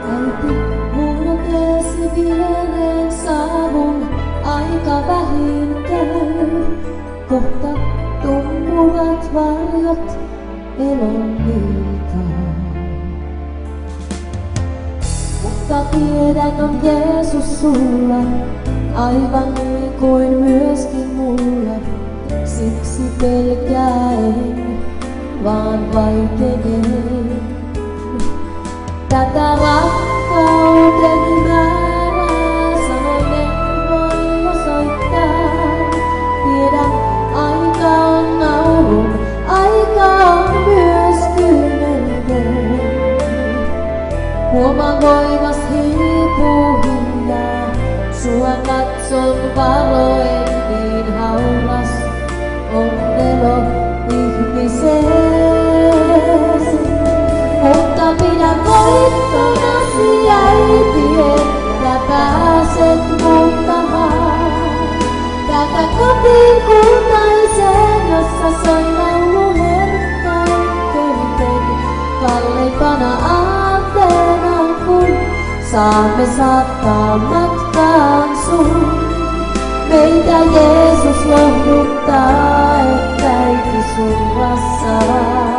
Äiti, mulla tiesi viereen saavun, aika vähin käy. Kohta tummuvat varjot elon iltaan. Mutta tiedän on Jeesus sulla, aivan niin kuin myöskin mulla. Siksi pelkää en, vaan vaikenee. Tätä rakkauden määrää sanoin en voi osoittaa. Tiedän, aika on naurun, aika on myös kymmenteen. Huomaan voimas hiipuu hiljaa, sua katson varoen niin hauras onnelo ihmiseesi. Mutta pidän voittonasi äiti, että pääset muuttamaan tätä kotiin kultaiseen, jossa soi laulu herkkaiten. Kalleimpana aatteena kun saamme saattaa matkaan sun. Meitä Jeesus lohduttaa, että äiti surrassaan.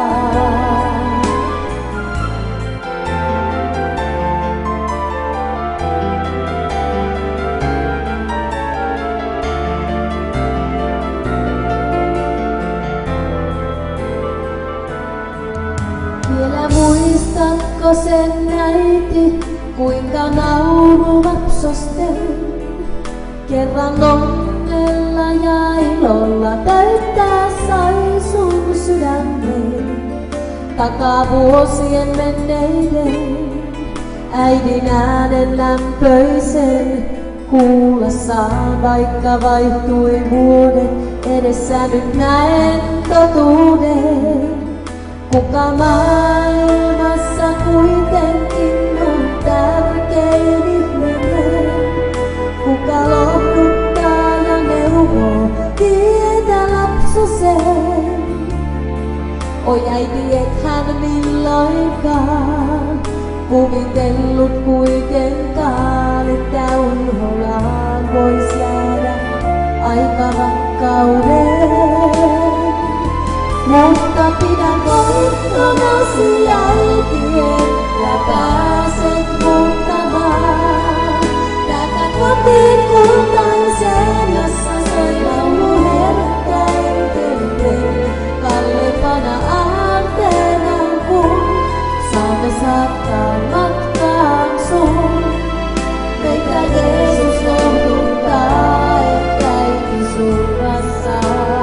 Vielä muistatko sen äiti, kuinka nauru lapsosten kerran onnella ja ilolla täyttää sai sun sydämen. Takavuosien menneiden äidin äänen lämpöisen kuullessaan, vaikka vaihtui vuodet, edessä nyt näen totuuden. Kuka maailmassa kuitenkin on tärkein ihminen? Kuka lohduttaa ja neuvoo tietä lapsoseen? Oi äiti, et hän milloinkaan kuvitellut kuitenkaan, että unholaan vois jäädä aika rakkauden. Mutta pidän voittonasi äiti, että pääset muuttamaan tätä kotiin kultaiseen, jossa soi laulu herkkäiten. Kalleimpana aarteena kun saamme saattaa matkaan sun. Meitä Jeesus lohduttaa, että äiti surrassaan.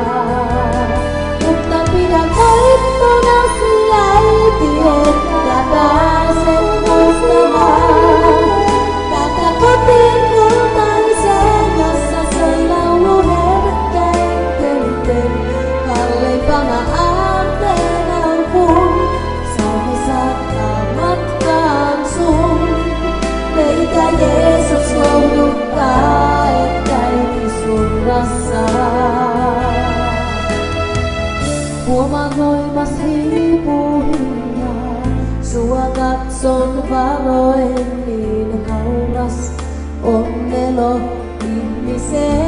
Voittonasi äiti, että pääset muistamaan tätä kotiin kultaiseen, jossa soi laulu herkkäiten. Kalleimpana aarteena kun saamme saattaa matkaan sun. Meitä Jeesus lohduttaa, että äiti surrassaan. Huomaan voimas hiipuu hiljaa, sua katson varoen niin hauras onnelo ihmiseen.